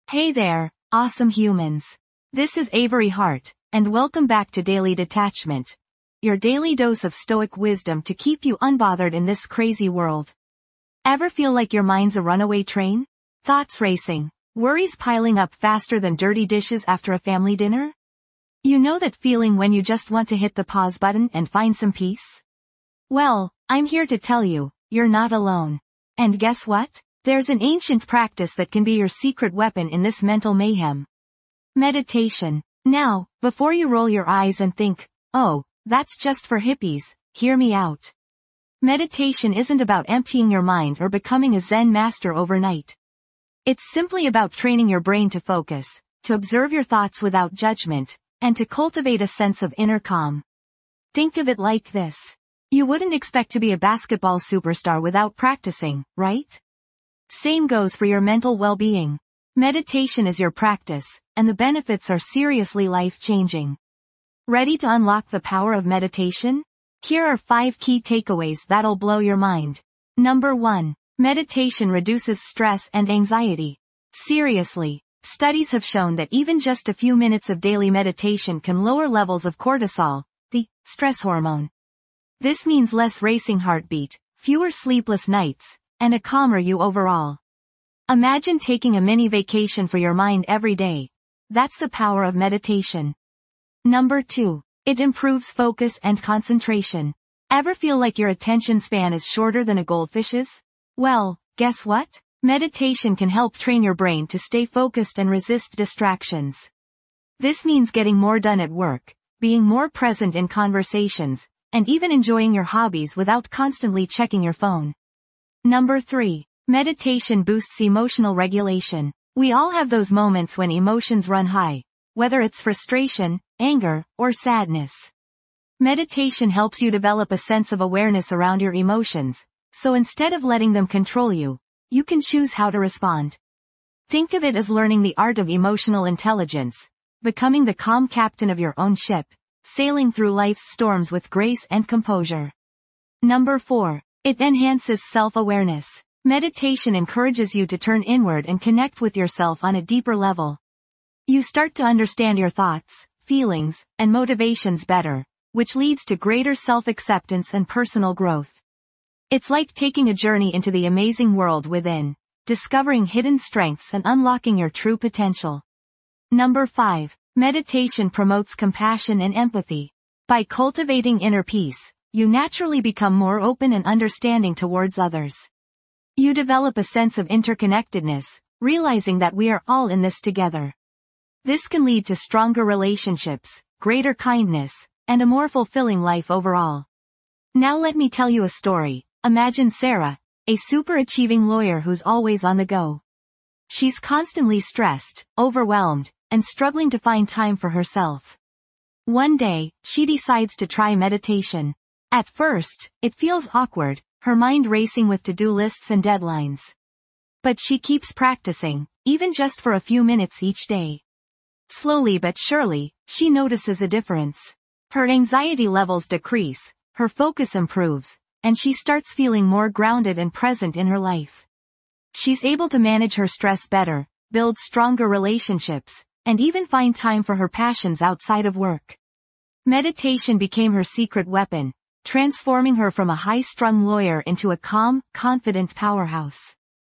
Hey there, awesome humans. This is Avery Hart, and welcome back to Daily Detachment, your daily dose of stoic wisdom to keep you unbothered in this crazy world. Ever feel like your mind's a runaway train? Thoughts racing, worries piling up faster than dirty dishes after a family dinner? You know that feeling when you just want to hit the pause button and find some peace? Well, I'm here to tell you, you're not alone. And guess what? There's an ancient practice that can be your secret weapon in this mental mayhem. Meditation. Now, before you roll your eyes and think, oh, that's just for hippies, hear me out. Meditation isn't about emptying your mind or becoming a Zen master overnight. It's simply about training your brain to focus, to observe your thoughts without judgment, and to cultivate a sense of inner calm. Think of it like this. You wouldn't expect to be a basketball superstar without practicing, right? Same goes for your mental well-being. Meditation is your practice, and the benefits are seriously life-changing. Ready to unlock the power of meditation? Here are 5 key takeaways that'll blow your mind. Number 1. Meditation reduces stress and anxiety. Seriously, studies have shown that even just a few minutes of daily meditation can lower levels of cortisol, the stress hormone. This means less racing heartbeat, fewer sleepless nights, and a calmer you overall. Imagine taking a mini vacation for your mind every day. That's the power of meditation. Number 2. It improves focus and concentration. Ever feel like your attention span is shorter than a goldfish's? Well, guess what? Meditation can help train your brain to stay focused and resist distractions. This means getting more done at work, being more present in conversations, and even enjoying your hobbies without constantly checking your phone. Number 3. Meditation boosts emotional regulation. We all have those moments when emotions run high, whether it's frustration, anger, or sadness. Meditation helps you develop a sense of awareness around your emotions, so instead of letting them control you, you can choose how to respond. Think of it as learning the art of emotional intelligence, becoming the calm captain of your own ship, sailing through life's storms with grace and composure. Number 4. It enhances self-awareness. Meditation encourages you to turn inward and connect with yourself on a deeper level. You start to understand your thoughts, feelings, and motivations better, which leads to greater self-acceptance and personal growth. It's like taking a journey into the amazing world within, discovering hidden strengths and unlocking your true potential. Number 5. Meditation promotes compassion and empathy. By cultivating inner peace, you naturally become more open and understanding towards others. You develop a sense of interconnectedness, realizing that we are all in this together. This can lead to stronger relationships, greater kindness, and a more fulfilling life overall. Now let me tell you a story. Imagine Sarah, a super-achieving lawyer who's always on the go. She's constantly stressed, overwhelmed, and struggling to find time for herself. One day, she decides to try meditation. At first, it feels awkward, her mind racing with to-do lists and deadlines. But she keeps practicing, even just for a few minutes each day. Slowly but surely, she notices a difference. Her anxiety levels decrease, her focus improves, and she starts feeling more grounded and present in her life. She's able to manage her stress better, build stronger relationships, and even find time for her passions outside of work. Meditation became her secret weapon, transforming her from a high-strung lawyer into a calm, confident powerhouse.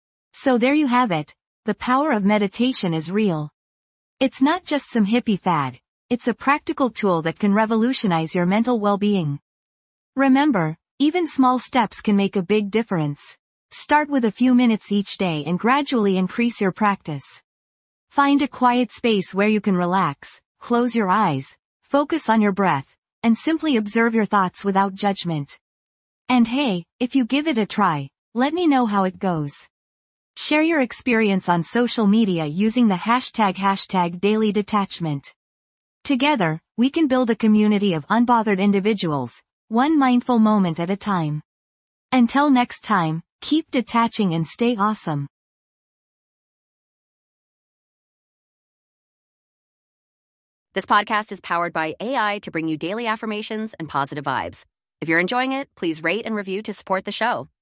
So there you have it, the power of meditation is real. It's not just some hippie fad, it's a practical tool that can revolutionize your mental well-being. Remember, even small steps can make a big difference. Start with a few minutes each day and gradually increase your practice. Find a quiet space where you can relax, close your eyes, focus on your breath, and simply observe your thoughts without judgment. And hey, if you give it a try, let me know how it goes. Share your experience on social media using the hashtag #DailyDetachment. Together, we can build a community of unbothered individuals, one mindful moment at a time. Until next time, keep detaching and stay awesome. This podcast is powered by AI to bring you daily affirmations and positive vibes. If you're enjoying it, please rate and review to support the show.